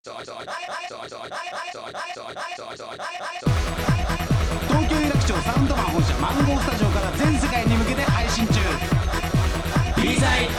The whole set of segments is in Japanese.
東京有楽町サウンドマン本社マンゴースタジオから全世界に向けて配信中 B サイ。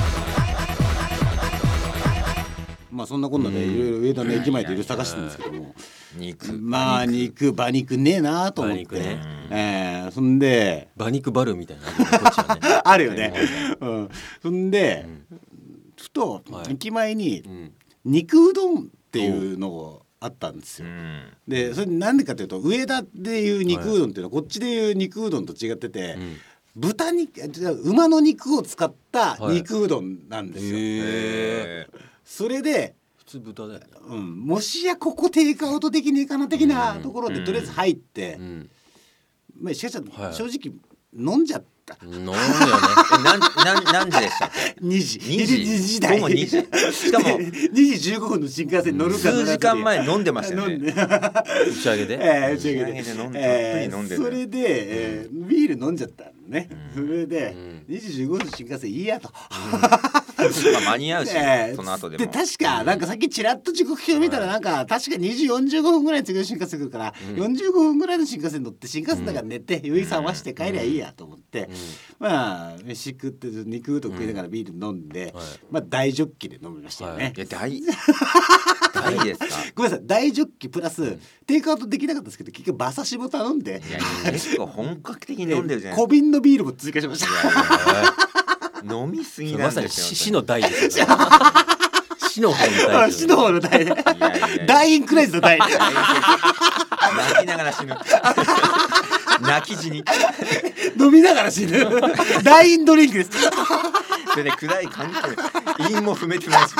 まあそんなこんなでいろいろ上田の駅前でいろいろ探してるんですけども、まあ馬肉ねえなと思って、ね、そんで馬肉バルみたいなのこっちはねあるよね、そんで、ふと駅前に肉うどんっていうのがあったんですよ。でそれなんでかというと、上田でいう肉うどんっていうのはこっちでいう肉うどんと違ってて、豚肉馬の肉を使った肉うどんなんですよ。それで普通豚だよね、 もしやここテイクアウト的にいいかな的なところでとりあえず入って、まあしかし正直飲んじゃった。 飲んだよね。何時でしたっけ ？2時台。 午後2時。しかも 2時15分の新幹線乗るから数時間前飲んでましたよね。 打ち上げで打ち上げでたっぷり飲んでる。 それでビール飲んじゃったのね。それで2時15分の新幹線いいやと。 間に合うし、その後でも。 で確かなんかさっきちらっと時刻表見たらなんか確か2時45分ぐらいに次の新幹線来るから45分ぐらいの新幹線乗って新幹線だから寝て酔い覚まして帰りゃいいやと思って、まあ飯食って肉うどん食いながらビール飲んで、まあ大ジョッキで飲みましたよね。 いや大ですか。 ごめんなさい、大ジョッキプラステイクアウトできなかったですけど結局馬刺しも頼んで、 いや結構本格的に飲んでるじゃないですか。 小瓶のビールも追加しました。 飲みすぎなんですよ。 まさに死の代ですよね。死の方の代。 ダイインクライズの代。 泣きながら死ぬ。泣き死に。 飲みながら死ぬ。ダイインドリンクです。 それで暗い環境韻も踏めてないし。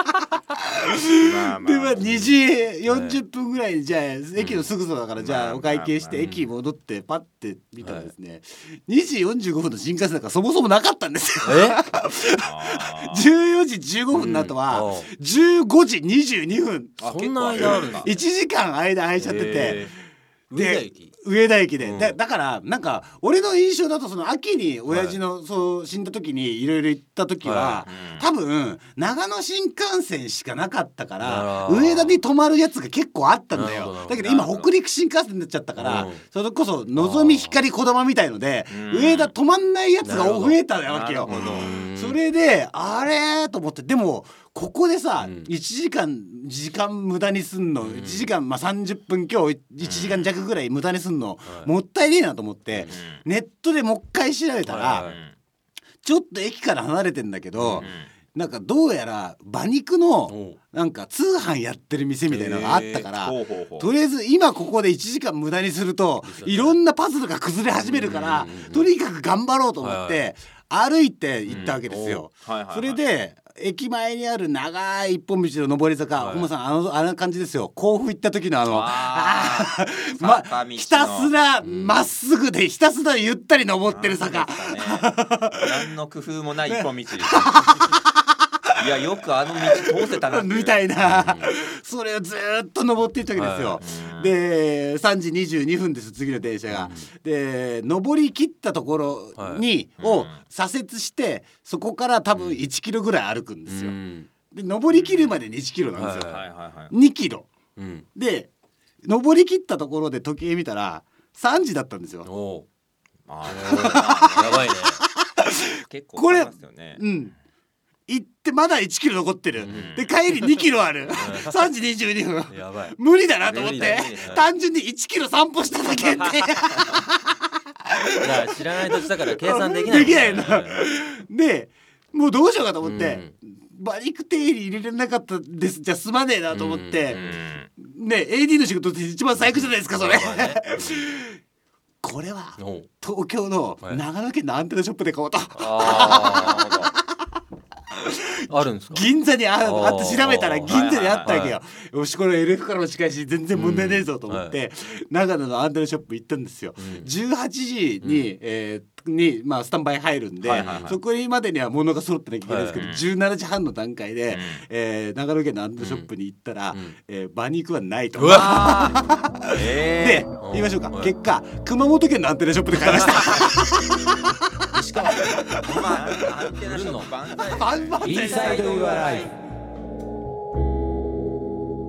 でまあ2時40分ぐらいにじゃあ駅のすぐそばだからじゃあお会計して駅戻ってパッて見たらですね、2時45分の新幹線なんかそもそもなかったんですよ。14時15分の後は15時22分。 そんな間あるんだ。 1時間間空いちゃってて、で上田駅で、だからなんか俺の印象だとその秋に親父のそう死んだ時にいろいろ行った時は多分長野新幹線しかなかったから上田に泊まるやつが結構あったんだよ。だけど今北陸新幹線になっちゃったからそれこそのぞみ光こだまみたいので上田泊まんないやつが増えたわけよ。それであれと思って、でもここでさ、1時間無駄にすんの、1時間まあ30分今日1時間弱ぐらい無駄にすんの、もったいねえなと思って、ネットでもう一回調べたら、ちょっと駅から離れてんだけど、なんかどうやら馬肉のなんか通販やってる店みたいなのがあったから、とりあえず今ここで1時間無駄にするといろんなパズルが崩れ始めるから、とにかく頑張ろうと思って歩いて行ったわけですよ。それで駅前にある長い一本道の上り坂、本間さんあの感じですよ。甲府行った時のひたすらまっすぐでひたすらゆったり登ってる坂、 何の工夫もない一本道。いやよくあの道通せたなみたいな、それをずっと登っていったわけですよ。で3時22分です次の電車が。で登り切ったところにを左折してそこから多分1キロぐらい歩くんですよ。で登り切るまでに1キロなんですよ。2キロで登り切ったところで時計見たら3時だったんですよ。 やばいね。 結構かかりますよね。 行ってまだ1キロ残ってる、で帰り2キロある、3時22分やばい、 無理だなと思って単純に1キロ散歩しただけって知らない土地だから計算できないのでもうどうしようかと思って、馬肉手入れられなかったです、じゃあすまねえなと思って、ね AD の仕事って一番最悪じゃないですかそれこれは東京の長野県のアンテナショップで買おうと。 あるんですか？ 銀座にあって調べたら銀座にあったわけよ。よしこれ LF からも近いし全然問題ねえぞと思って、長野のアンテナショップ行ったんですよ。18時にまあスタンバイ入るんで、そこまでには物が揃ってなきゃいけないですけど、17時半の段階で長野県のアンテナショップに行ったら馬肉はないと。で言いましょうか、結果熊本県のアンテナショップで買いました。 しかもアンテナショップ万歳。 インサイドユアライフ。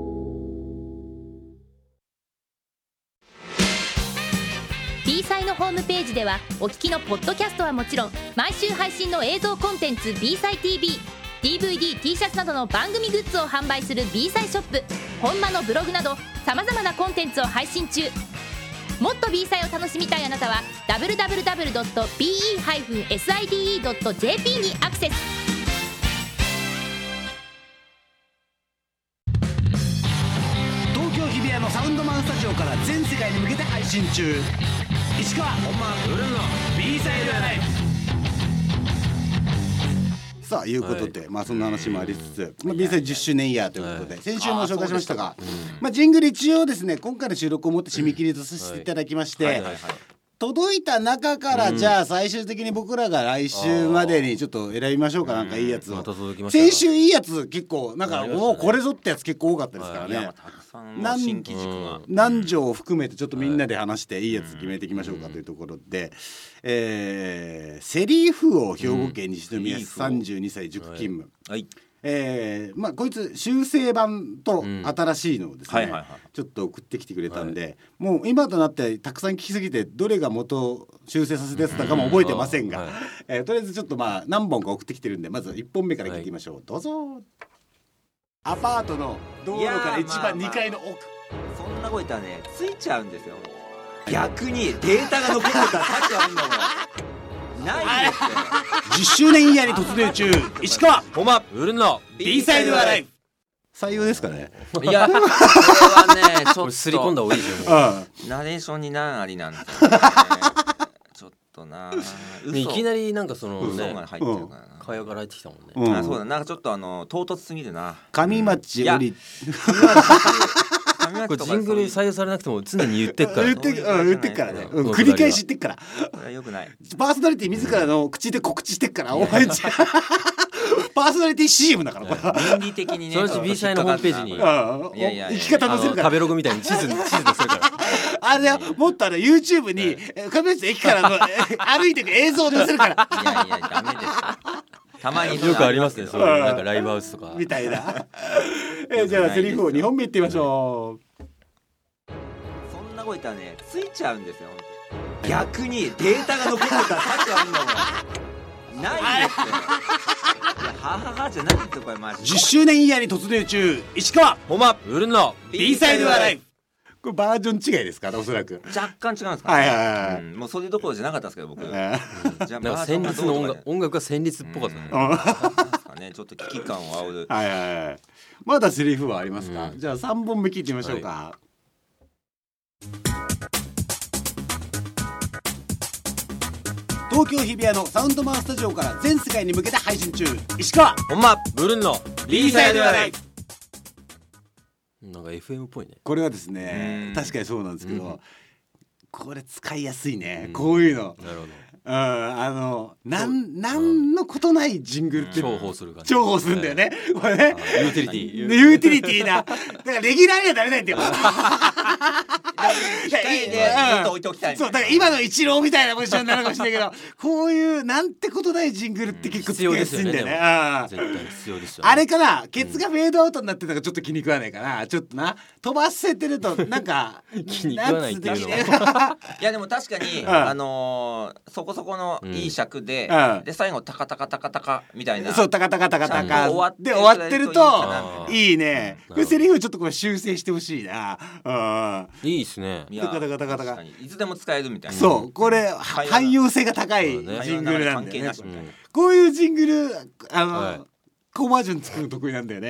B サイのホームページではお聞きのポッドキャストはもちろん、毎週配信の映像コンテンツ B サイ TV、DVD、T シャツなどの番組グッズを販売する B サイショップ、本間のブログなどさまざまなコンテンツを配信中。もっと B サイを楽しみたいあなたは www.be-side.jp にアクセス。 東京日比谷のサウンドマンスタジオから全世界に向けて配信中。石川本間ブルーの B サイドライブ。さあいうことで、そんな話もありつつ、B サイド10周年イヤーということで、先週も紹介しましたが、ジングル一応ですね、今回の収録をもって締め切りとさせていただきまして、届いた中からじゃあ最終的に僕らが来週までにちょっと選びましょうか。なんかいいやつを、先週いいやつ結構なんかもうこれぞってやつ結構多かったですからね。何条を含めてちょっとみんなで話していいやつ決めていきましょうかというところで、セリフを兵庫県西宮市32歳塾勤務、こいつ修正版と新しいのをですね、ちょっと送ってきてくれたんで、もう今となってたくさん聞きすぎてどれが元修正させたやつだかも覚えてませんが、とりあえずちょっと何本か送ってきてるんで、まず1本目から聞いてみましょう。どうぞ。アパートの道路から一番2階の奥。 そんな声言ったらね、ついちゃうんですよ。逆にデータが残ってたら価値あるんだもん。ないですよ。 10周年イヤーに突入中、石川本間ブルーの B サイドアライブ。採用ですかね。 いや、これはね、ちょっとすり込んだ方がいいですよ。 ナレーションに何ありなんだよね。ちょっとな。 いきなりなんかそのね、 入ってるからな。 会話から入ってきたもんね。 そうだ、なんかちょっと唐突すぎるな。 上町より。 これジングル採用されなくても常に言ってっから。 言ってっからね。繰り返し言ってっから。 これは良くない。 パーソナリティ自らの口で告知してっから、お前じゃ。パーソナリティ CM だからこれ。 倫理的にね。 そのうち B サイのホームページに生き方載せるから。 食べログみたいに地図載せるから。 あれもっとYouTube に上町駅からの歩いてく映像載せるから。 いやダメです。たまによくありますね。そういうなんかライブハウスとかみたいな。じゃあセリフを2本目いってみましょう。 そんな声言ったらね、ついちゃうんですよ。逆にデータが残ってたら価値あるんだもん。ないですよ。はははじゃないですよこれマジ。 10周年イヤーに突入中、石川本間ブルーの B サイドアライブ。これバージョン違いですかね、おそらく。 若干違うんですか。もうそれどころじゃなかったですけど僕。じゃあ旋律の音楽が旋律っぽかったね。ちょっと危機感を煽る。 まだセリフはありますか。じゃあ3本目聞いてみましょうか。東京日比谷のサウンドマンスタジオから全世界に向けて配信中、石川本間ブルーの B サイドアライブ。 なんか FM っぽいね。 これはですね、確かにそうなんですけど、これ使いやすいね、こういうの。 なるほど。 なんのことないジングルって重宝する感じ。 重宝するんだよね。これね。 ユーティリティ。 ユーティリティな。だからレギュラーにはなれないんだよ。 控えでずっと置いておきたい。 そうだから今のイチローみたいなポジションになるかもしれないけど、こういうなんてことないジングルって結構使いやすいんだよね。 絶対必要ですよ。 あれかな、ケツがフェードアウトになってたからちょっと気に食わないかな。ちょっとな飛ばせてるとなんか気に食わないっていうの。 いやでも確かにそこそこのいい尺で最後タカタカタカタカみたいな。 そうタカタカタカタカで終わってるといいね。これセリフちょっとこれ修正してほしいな。 いいですね。 タカタカタカタカ。 いつでも使えるみたいな。 そうこれ汎用性が高いジングルなんだよね。こういうジングルコマージョン作るの得意なんだよね。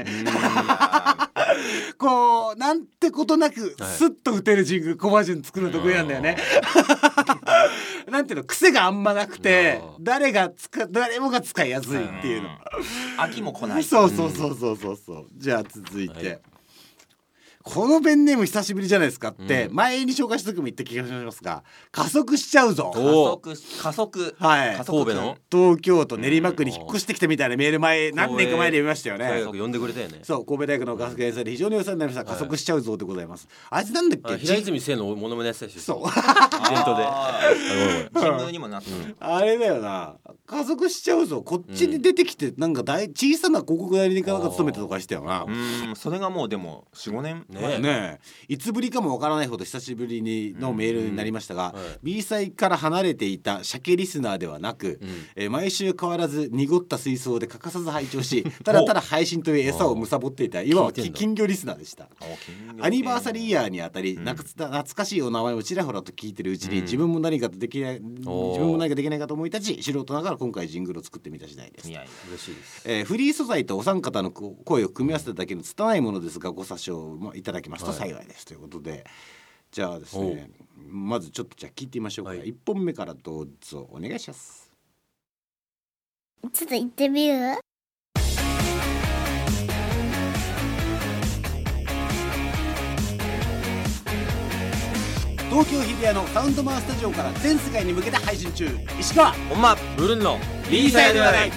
こうなんてことなくスッと打てるジングルコマージョン作るの得意なんだよね。なんていうの、癖があんまなくて誰もが使いやすいっていうの。 飽きも来ない。 そう。じゃあ続いて、このペンネーム久しぶりじゃないですかって前に紹介した時も言った気がしますが、加速しちゃうぞ。 加速。 はい。 神戸の東京都練馬区に引っ越してきたみたいなメール何年か前に読みましたよね。 呼んでくれたよね。 そう、神戸大学の加速演奏で非常にお世話になりました。加速しちゃうぞでございます。あいつなんだっけ。 平泉聖のモノマネやってたし。 そう。 イベントで。 新聞にもなった。 あれだよな。 加速しちゃうぞ。こっちに出てきてなんか小さな広告代理店かなんか勤めたとかしたよな。 それがもうでも 4,5 年ねえ、いつぶりかもわからないほど久しぶりのメールになりましたが、B 祭から離れていた鮭リスナーではなく、毎週変わらず濁った水槽で欠かさず拝聴しただただ配信という餌を貪っていた今は金魚リスナーでした。アニバーサリーイヤーにあたり、懐かしいお名前をちらほらと聞いてるうちに、自分も何かできないかと思い立ち、素人ながら今回ジングルを作ってみた次第です。 いや嬉しいです。 フリー素材とお三方の声を組み合わせただけの拙いものですがご査証もいただきますと幸いです、ということで、じゃあですね、まずちょっとじゃあ聞いてみましょうか。1本目からどうぞお願いします。 ちょっと行ってみる？ 東京日比谷のサウンドマンスタジオから全世界に向けて配信中、石川ほんまブルンの B サイドではない。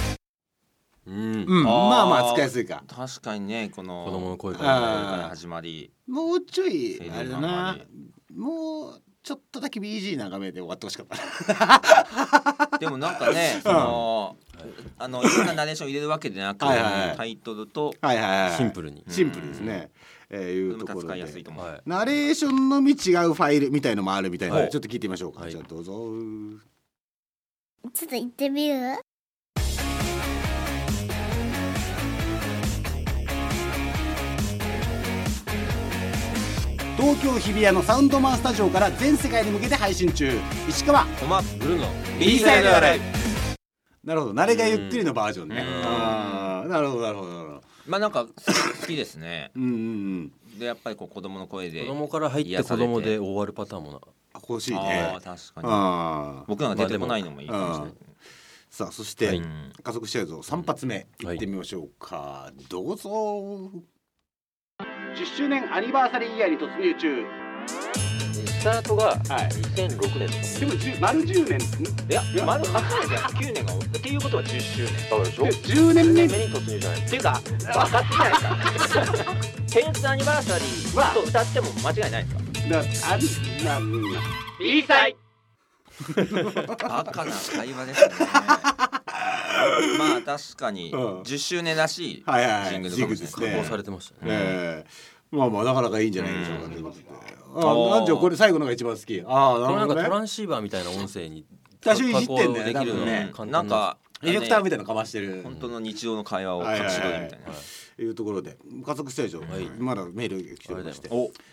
まあまあ使いやすいか。 確かにね、この子供の声から始まり、 もうちょいあれだな、もうちょっとだけ BG 眺めて終わってほしかったでもなんかね、そのいろんなナレーション入れるわけでなく、タイトルとシンプルにですね、いうところで使いやすいと思う。 ナレーションのみ違うファイルみたいのもあるみたいなので、ちょっと聞いてみましょうか。じゃあどうぞ。 ちょっと行ってみる？ 東京日比谷のサウンドマンスタジオから全世界に向けて配信中、石川ほんまブルンの B サイドではない。なるほど、慣れがゆっくりのバージョンね。なるほど。 まあなんか好きですね。でやっぱりこう子供の声で、 子供から入って子供で終わるパターンも欲しいね。 確かに。僕なんか出てこないのもいいかもしれない。 さあそして加速しちゃうぞ。3発目いってみましょうか。どうぞ。10周年アニバーサリーイヤーに突入中。 スタートが2006年でも丸10年。 いや丸8年じゃ9年がっていうことは10周年だからでしょ。 10年目に突入じゃないっていうか分かってないか10thアニバーサリーと歌っても間違いないですか。 B サイバカな会話ですねまあ確かに10周年らしいジングルかもしれない。 加工されてましたね。 まあまあなかなかいいんじゃないでしょうかということで。なんじゃこれ最後のが一番好き。 なんかトランシーバーみたいな音声に多少いじってんだよできるのね。なんかエフェクターみたいなのかましてる。 本当の日常の会話を隠し撮るみたいな。 いうところで加速したでしょ。まだメール来ておりまして。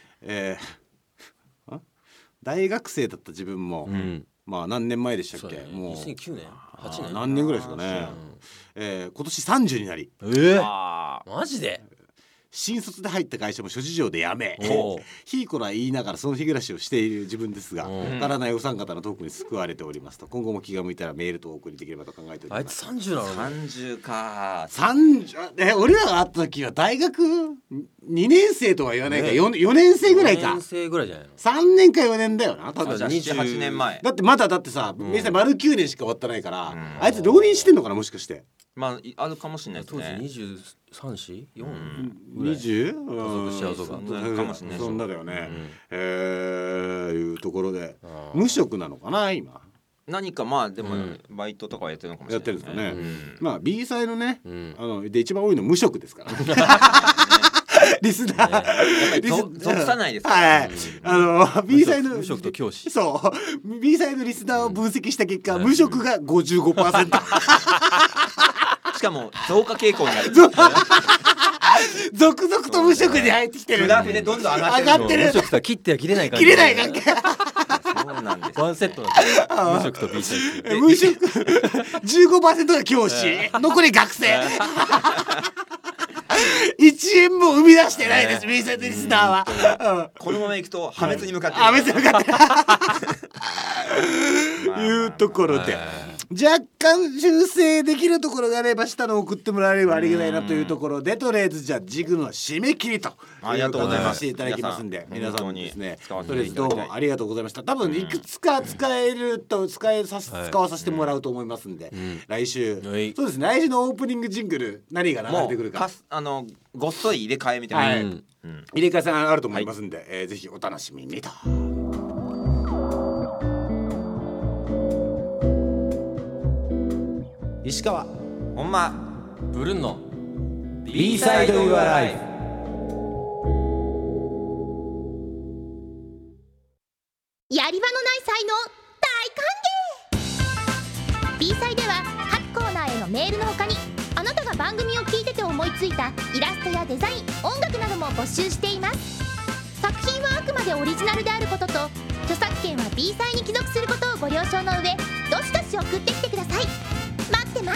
大学生だった自分もまあ何年前でしたっけ。もう 2009年8年何年ぐらいですかね。今年30になり。 マジで。 新卒で入った会社も諸事情で辞め、ひいこら言いながらその日暮らしをしている自分ですが、わからないお三方のトークに救われておりますと、今後も気が向いたらメールとお送りできればと考えております。 あいつ30なの。 30か。 30。俺らが会った時は大学2年生とは言わないか、4年生ぐらいか。 4年生ぐらいじゃないの。 3年か4年だよな。多分 28年前。 だってまださ、明細丸9年しか終わってないから、あいつ浪人してんのかなもしかして。 まああるかもしれないですね。 当時23、4、 20？ 加速しちゃうぞかもしれない。 そんなだよね。いうところで無職なのかな今。 何かまあでもバイトとかはやってるのかもしれない。 やってるんですかね。まあ B サイのね、で一番多いの無職ですから。リスナー属さないですか。 はい。B サイの無職と教師。 そう。B サイのリスナーを分析した結果、無職が55%。 しかも増加傾向にある。 続々と無職に入ってきてる。 グラフでどんどん上がってる。 無職さ切っては切れない関係。 切れない関係。 そうなんです。 ワンセットなんです。無職と B サイ。 無職15%が教師、残り学生。1円も生み出してないです。B サイドリスナーは。 このままいくと破滅に向かって破滅に向かっていうところで、若干修正できるところがあれば下の送ってもらえればありがたいなというところで、とりあえずじゃあジグの締め切りとありがとうございますしていただきますんで、皆さんですねとりあえずどうもありがとうございました。多分いくつか使わさせてもらうと思いますんで、来週そうですね、来週のオープニングジングル何が流れてくるかごっそり入れ替えみたいな、 入れ替えさんあると思いますんで、ぜひお楽しみにと。 石川ほんまブルンの B サイド Your Life。 やり場のない才能大歓迎。 B サイでは各コーナーへのメールの他に、あなたが番組を聞いてて思いついたイラストやデザイン、音楽なども募集しています。作品はあくまでオリジナルであることと、著作権は B サイに帰属することをご了承の上、どしどし送ってきてください。待ってます。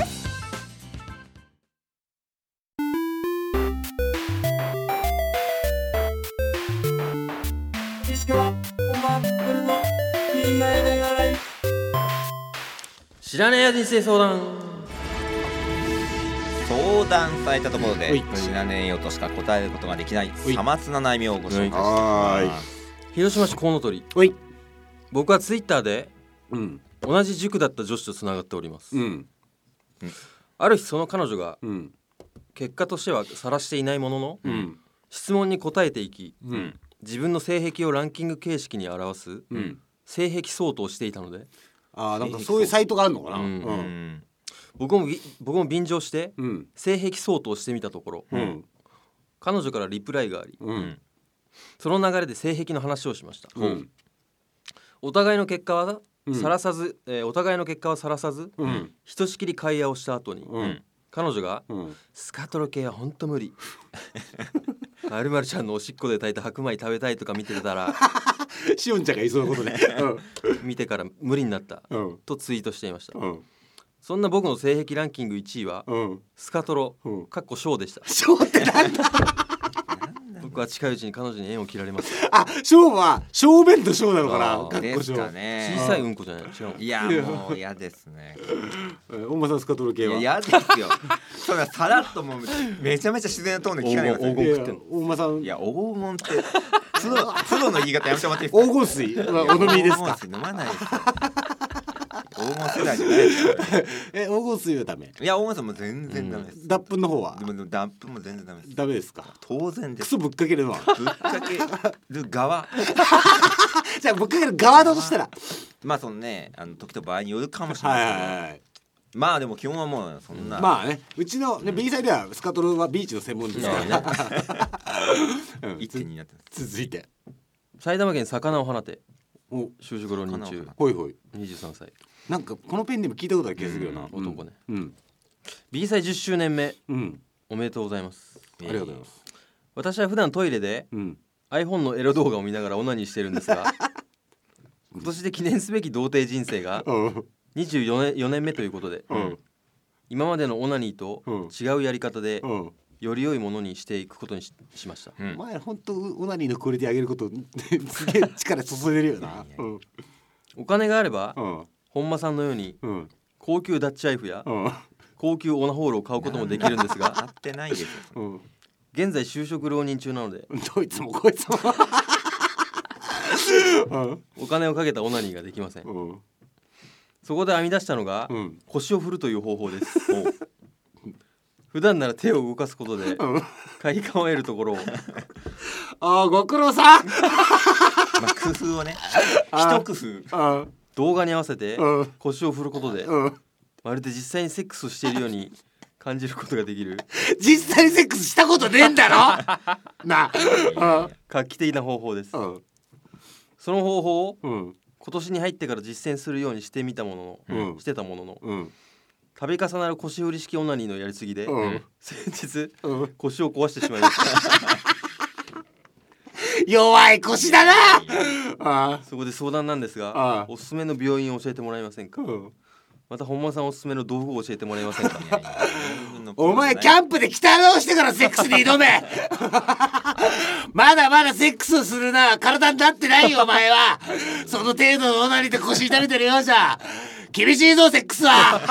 知らねえや人生相談。 相談されたところではい、 知らねえよとしか答えることができないさまつな悩みをご紹介していはます。 広島市コウノトリ。 おい。 僕はツイッターでうん同じ塾だった女子とつながっております。 うんある日その彼女がうん結果としては晒していないものの、 うん質問に答えていき、 うん自分の性癖をランキング形式に表す、 うん性癖相当をしていたので、 なんかそういうサイトがあるのかな。 うんうん僕も便乗してうん性癖相当をしてみたところ、 うん彼女からリプライがあり、 うんその流れで性癖の話をしました。 うんお互いの結果はうんさらさず、お互いの結果はさらさず、 うんひとしきり会話をした後に、 うん彼女が、 うんスカトロ系はほんと無理まるまるちゃんのおしっこで炊いた白米食べたいとか見てたらしおんちゃんが言いそうなことね。 見てから無理になったうんとツイートしていました。 うんそんな僕の性癖ランキング1位はうんスカトロうんかっこ小でした。 しょうってなんだ。 僕は近いうちに彼女に縁を切られますしょうは小便としょうなのかな。 あーですかっこしょうかね。 小さいうんこじゃない、違う。 いやもう嫌ですね。 本間さんスカトロ系は。 いや嫌ですよ。そんなさらっともうめちゃめちゃ自然なトーンで聞かないでください。 黄金食ってんの。 本間さんいや黄金ってプロの言い方やめてもらっていいですか。 黄金水はお飲みですか。 黄金水飲まないですよ。黄金世代じゃないですよ。 黄金水はダメ。 いや黄金水も全然ダメです。 脱粉の方はでもダップも全然ダメです。 ダメですか。 当然です。 クソぶっかけるのは。 ぶっかける側。 じゃあぶっかける側だとしたら。 まあそのね時と場合によるかもしれないですけど。 はい。 まあでも基本はもうそんな。 まあね、うちのね B サイではスカトロはビーチの専門ですからね。 一点になってます。 続いて。 埼玉県魚を放てお、 就職浪人中魚を放ほいほい。 23歳なんかこのペンでも聞いたことある気がするよな。 男ね。 うん。 B 祭10周年目うん。 おめでとうございます。 ありがとうございます。 私は普段トイレでうん。 iPhone のエロ動画を見ながらオナニーしてるんですが今年で記念すべき童貞人生がうん。 4年目ということで、 うん。 今までのオナニーと違うやり方でうん。 より良いものにしていくことに しました。 うんお前本当オナニーのクオリティ上げることすげえ力注いでるよな。うん。 お金があればうん。 本間さんのようにうん。 高級ダッチワイフやうん。 高級オナホールを買うこともできるんです合がってないですよ。 うん。 現在就職浪人中なのでどいつもこいつも。うん。 お金をかけたオナニーができません。 うん。 そこで編み出したのがうん。 腰を振るという方法です。普段なら手を動かすことでうん。 快感を得るところをああ、ご苦労さん。 まあ工夫をね一工夫。 あ動画に合わせてうん腰を振ることでうん。 まるで実際にセックスをしているように感じることができる実際にセックスしたことねえんだろ。なあ。 画期的な方法です。 うん。 その方法をうん。 今年に入ってから実践するようにしてみたものの、 うんしてたもののうん。 度重なる腰振り式オナニーのやりすぎで、 うん先日うん。 腰を壊してしまいました弱い腰だな。あそこで相談なんですあがあおすすめの病院を教えてもらえませんか。 あ。うん。 また本間さんおすすめの道具を教えてもらえませんか。 お前キャンプで鍛え直してからセックスに挑め。まだまだセックスをするな体になってないよお前は。その程度のオナニーで腰痛めてるようじゃ厳しいぞセックスは。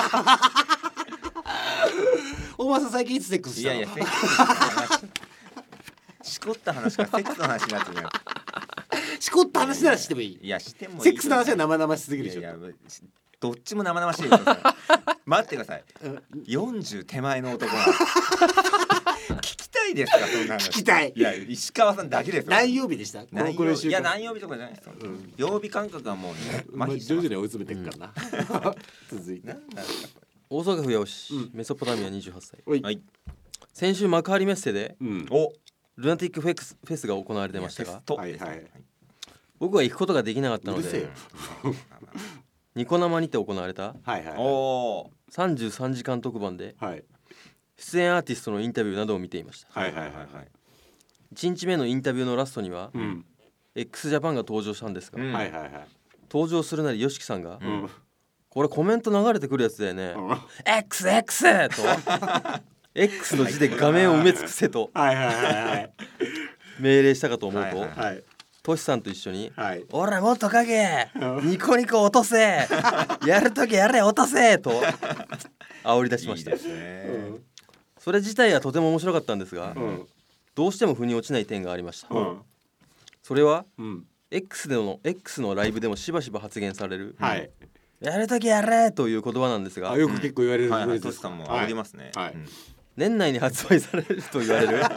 お前さん最近いつセックスしたの。 いやいやセックスの話しこった話からセックスの話になってるよ。 しこった話ならしてもいい。 いやしてもいい。 セックスの話は生々しすぎるでしょ。 いやいやどっちも生々しいですよ。待ってください。40手前の男が聞きたいですかそんな話。 聞きたい。 いや石川さんだけですよ。 何曜日でした。 何これ曜いや何曜日とかじゃないですよ。曜日感覚はもうね麻痺してます。 徐々に追い詰めていくからな。続いて。 なんなんですかこれ。 大阪府八尾市、メソポタミア28歳。 はい。 先週幕張メッセで、 おルナティックフェスが行われてましたが、 はいはい、 僕は行くことができなかったのでニコ生にて行われた、 はいはい、 お 33時間特番で、 はい、 出演アーティストのインタビューなどを見ていました。 はいはいはいはい、 1日目のインタビューのラストには、x ジャパンが登場したんですが、 はいはいはい、 登場するなり YOSHIKI さんが、これコメント流れてくるやつだよね、XX とX の字で画面を埋め尽くせと命令したかと思うと、トシさんと一緒に、おらもっと書け、ニコニコ落とせ、やるときやれ落とせと煽り出しました。いいですね。それ自体はとても面白かったんですが、どうしても腑に落ちない点がありました。それは、X のライブでもしばしば発言される、やるときやれという言葉なんですが、 よく結構言われる。 トシさんも煽りますね。 年内に発売されると言われる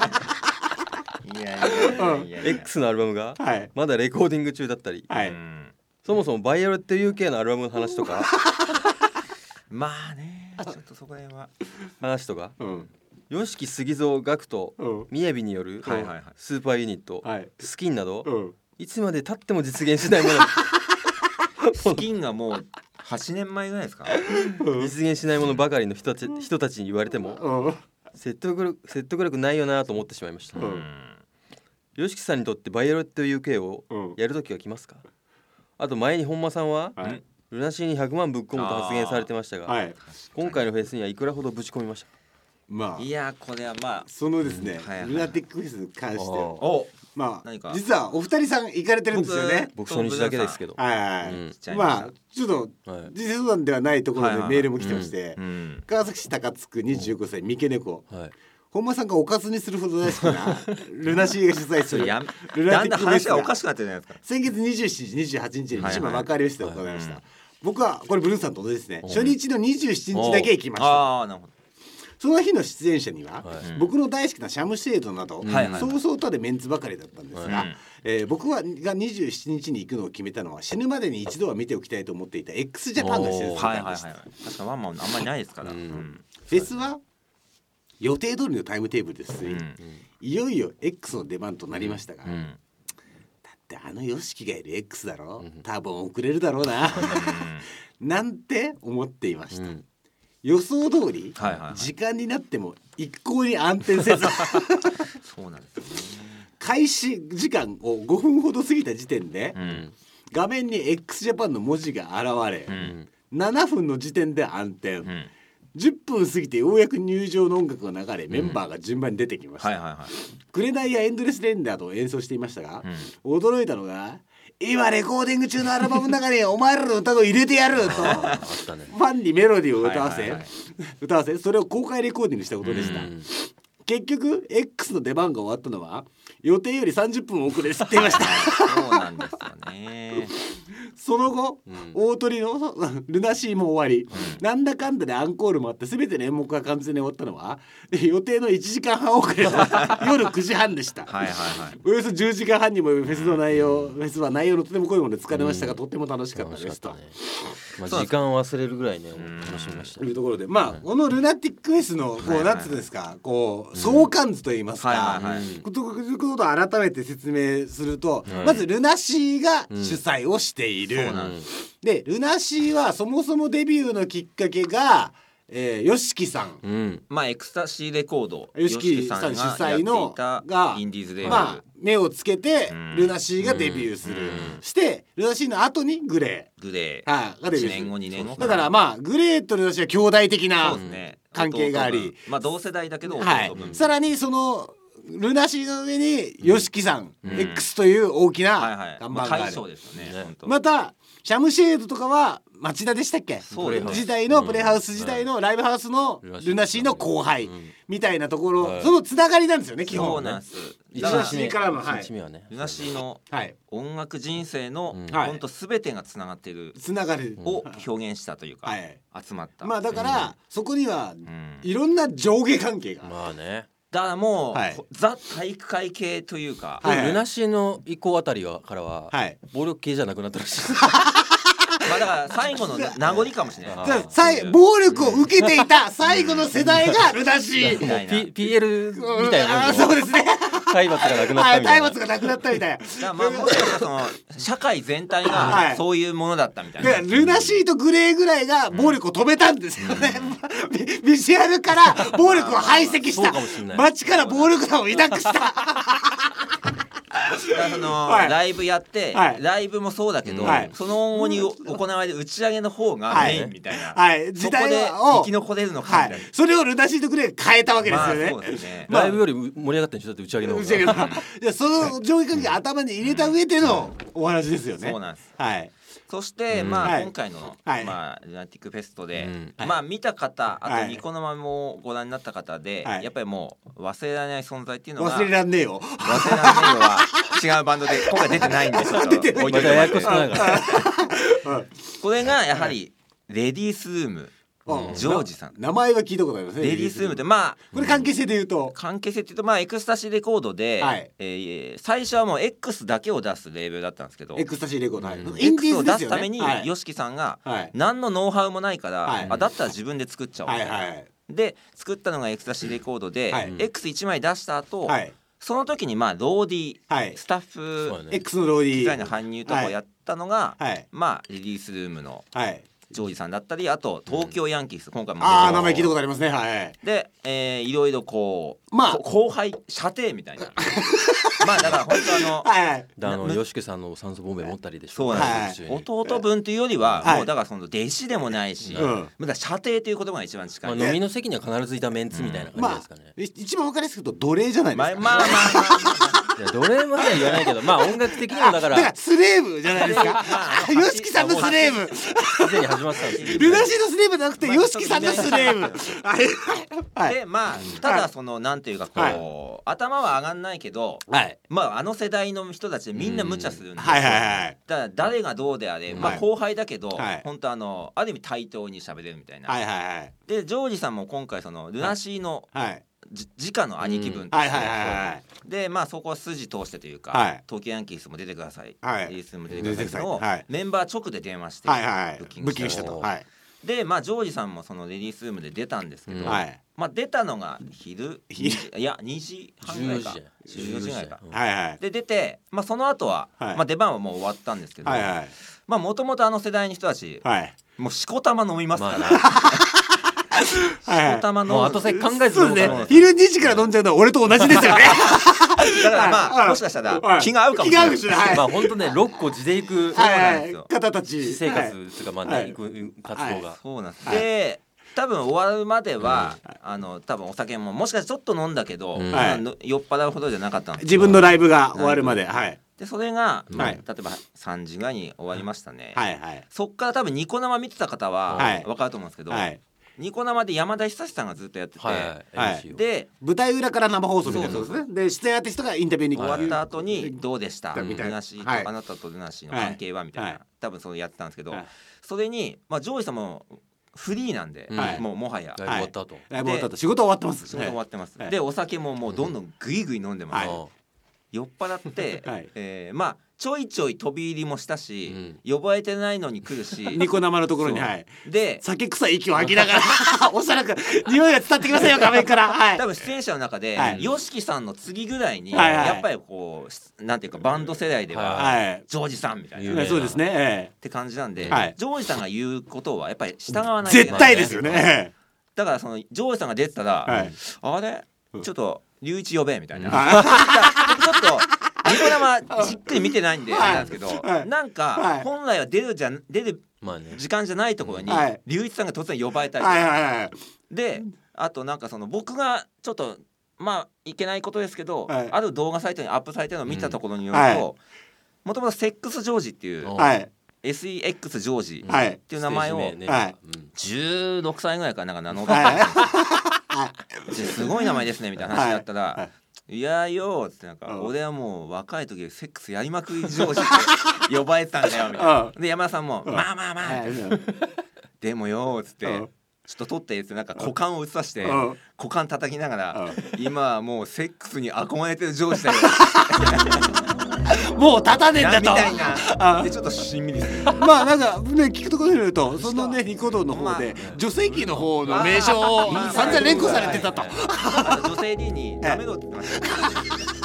X のアルバムがまだレコーディング中だったり、そもそもバイオレット UK のアルバムの話とかまあね、ちょっとそこら辺は話とか、YOSHIKI、杉蔵、GACKT、雅によるスーパーユニット、スキンなど、いつまで経っても実現しないものスキンがもう8年前ぐらいですか実現しないものばかりの人たちに言われても説得力ないよなと思ってしまいました。YOSHIKIさんにとってバイオレット UK をやるときが来ますか？あと前に本間さんは、ルナシーに100万ぶっ込むと発言されてましたが、今回のフェスにはいくらほどぶち込みました？ まあ、いやこれはまあそのですね、ルナティックフェスに関してはまあ実はお二人さん行かれてるんですよね。 僕初日だけですけど、 まあちょっと人生相談ではないところでメールも来てまして、川崎市高津区25歳三毛猫、本間さんがおかずにするほど大好きなルナシーが主催するルナティックフェスがおかしくなってるじゃないですか。 先月27日28日に千葉幕張メッセで行いました。僕はこれブルーさんと同じですね。初日の27日だけ行きました。なるほど。その日の出演者には、僕の大好きなシャムシェードなど、そうそうたるメンツばかりだったんですが、僕が27日に行くのを決めたのは死ぬまでに一度は見ておきたいと思っていた x ジャパンが出演されたんです。 確かワンマンあんまりないですから。フェスは予定通りのタイムテーブルです、いよいよ X の出番となりましたが、だってあの YOSHIKIがいる X だろ、多分遅れるだろうななんて思っていました。予想通り、時間になっても一向に暗転せずそうなんですよね。 開始時間を5分ほど過ぎた時点で、画面に x ジャパンの文字が現れ、7分の時点で暗転、10分過ぎてようやく入場の音楽が流れ、メンバーが順番に出てきました。紅やエンドレスレンダーと演奏していましたが、驚いたのが今レコーディング中のアルバムの中にお前らの歌を入れてやるとファンにメロディーを歌わせそれを公開レコーディングしたことでした。結局 X の出番が終わったのは予定より30分遅れで知っていましたそうなんですよね。 その後、大鳥のルナシーも終わり、なんだかんだでアンコールもあって全ての演目が完全に終わったのは予定の1時間半遅れの夜9時半でした。およそ10時間半にもフェスは内容のとても濃いもので疲れましたが、とっても楽しかったですと。 時間忘れるぐらいね楽しみましたというところで、このルナティックフェスのこうなんつうんですか、こう相関図といいますか、ことを改めて説明すると、まずルナシーが主催をしている。でルナシーはそもそもデビューのきっかけがYOSHIKIさん、 エクスタシーレコード YOSHIKIさん主催のがインディーズレーベル、 目をつけてルナシーがデビューする、してルナシーの後にグレーがデビューする。1年後2年後だからグレーとルナシーは兄弟的な関係があり、 同世代だけどさらにそのルナシーの上にYOSHIKIさん、X という大きな看板がある。またシャムシェードとかは町田でしたっけ、時代のプレイハウス時代のライブハウスのルナシーの後輩みたいなところ、そのつながりなんですよね基本。 そうなんです。 ルナシーからの、 ルナシーの音楽人生の本当すべてがつながっているを表現したというか、集まった。 だからそこにはいろんな上下関係がだからもう、ザ体育会系というか、 ルナシーの以降あたりからは暴力系じゃなくなったらしいまあだから最後の名残かもしれない暴力を受けていた最後の世代がルナシー PL みたいな。 そうですね。 体罰がなくなったみたいな。 体罰がなくなったみたいな。 まあもしかしたらその社会全体がそういうものだったみたいな。 ルナシーとグレーぐらいが暴力を止めたんですよね。ビジュアルから暴力を排斥した。街から暴力団を抱くした。 そのライブやって、ライブもそうだけど、その後に行われる打ち上げの方がメインみたいな、そこで生き残れるのかみたいな、 それをルナシーとグレー変えたわけですよね。 そうですね。 ライブより盛り上がったんでしょ、だって打ち上げの方が。 その上下関係頭に入れた上でのお話ですよね。 そうなんです。 はい。 そしてまあ今回のまあルナティックフェストでまあ見た方、あとニコ生もご覧になった方でやっぱりもう忘れられない存在っていうのが、 忘れらんねえよは違うバンドで今回出てないんですよ。これがやはりレディースルームジョージさん。 名前は聞いたことありますね。 レディースルームってまあこれ関係性で言うとまあエクスタシーレコードで最初はもう X だけを出すレーベルだったんですけど、 エクスタシーレコード、 X を出すために YOSHIKI さんが何のノウハウもないからだったら自分で作っちゃおうみたいなで作ったのがエクスタシーレコードで X1 枚出した後その時にまあローディースタッフ X のローディー機材の搬入とかをやったのがまあレディースルームのジョージさんだったり、あと東京ヤンキース、今回も名前聞いたことありますね。はいで、いろいろこう、後輩射程みたいなまあだから本当 YOSHIKIさんの酸素ボンベ持ったりでしょ。 そうなんです。弟分というよりはもうだからその弟子でもないし、まだ射程という言葉が一番近い。 飲みの席には必ずいたメンツみたいな感じですかね。 一番分かりやすく言うと奴隷じゃないですか。 まあ奴隷までは言わないけど、まあ音楽的にもだからスレーブじゃないですか。YOSHIKIさんのスレーブすでに始まったんです。 ルナシーのスレーブじゃなくてYOSHIKIさんのスレーブでまあただそのなんていうかこう頭は上がんないけど、まああの世代の人たちでみんな無茶するんですよ。だから誰がどうであれ、まあ後輩だけど本当ある意味対等に喋れるみたいな。でジョージさんも今回そのルナシーの直の兄貴分としてでまあそこは筋通してというか東京ヤンキースも出てください、レディースも出てくださいのメンバー直で電話してブッキングしたと。でまあジョージさんもそのレディースルームで出たんですけど、まあ出たのが2時半ぐらいか14時ぐらいかで出て、まあその後はまあ出番はもう終わったんですけど、まあもともとあの世代の人たちもうしこたま飲みますからしこたまの後先考えずそうですね。昼2時から飲んじゃうのは俺と同じですよね。 だからまあもしかしたら気が合うかもしれない。 まあ本当ね6個地でいく方たち私生活とかまあね活動がそうなんです。で多分終わるまでは多分お酒ももしかしたらちょっと飲んだけど酔っ払うほどじゃなかったんです。 自分のライブが終わるまで。 でそれが例えば3時ぐらいに終わりましたね。そっから多分ニコ生見てた方は分かると思うんですけど、ニコ生で山田久志さんがずっとやってて、で舞台裏から生放送みたいなそうですね。で出演アーティストがインタビューに終わった後にどうでしたルナシーとあなたとルナシーの関係はみたいな多分そうやってたんですけど、それにまあジョージさんもフリーなんでもはやライブ終わった後仕事終わってます。 仕事終わってます。でお酒ももうどんどんグイグイ飲んでます。酔っ払ってまあちょいちょい飛び入りもしたし、呼ばれてないのに来るしニコ生のところにで酒臭い息を吐きながらおそらく匂いが伝わってきませんよ画面から多分出演者の中でYOSHIKIさんの次ぐらいにやっぱりこうなんていうかバンド世代ではジョージさんみたいなそうですねって感じなんでジョージさんが言うことはやっぱり従わないといけない。 絶対ですよね。 だからそのジョージさんが出てたらあれちょっちょっと龍一呼べみたいなちょっとニコ生じっくり見てないんでなんですけど、なんか本来は出る時間じゃないところに龍一さんが突然呼ばれたりで、あとなんかその僕がちょっとまあいけないことですけど、ある動画サイトにアップされてるのを見たところによると、もともとセックスジョージっていうSEX ジョージっていう名前を16歳ぐらいからなんか名乗ってすごい名前ですねみたいな話だったらいやよってなんか俺はもう若い時セックスやりまくりジョージって呼ばれてたんだよみたいな。で山田さんもまあまあまあでもよっつってちょっと取ってってなんか股間を映さして股間叩きながら今はもうセックスに憧れてるジョージだよもう立たねえんだとみたいなでちょっとしんみりするまあなんかね聞くところによるとそのねニコ動の方で女性器の方の名称を散々連呼されてたと女性 D にダメだって言ってました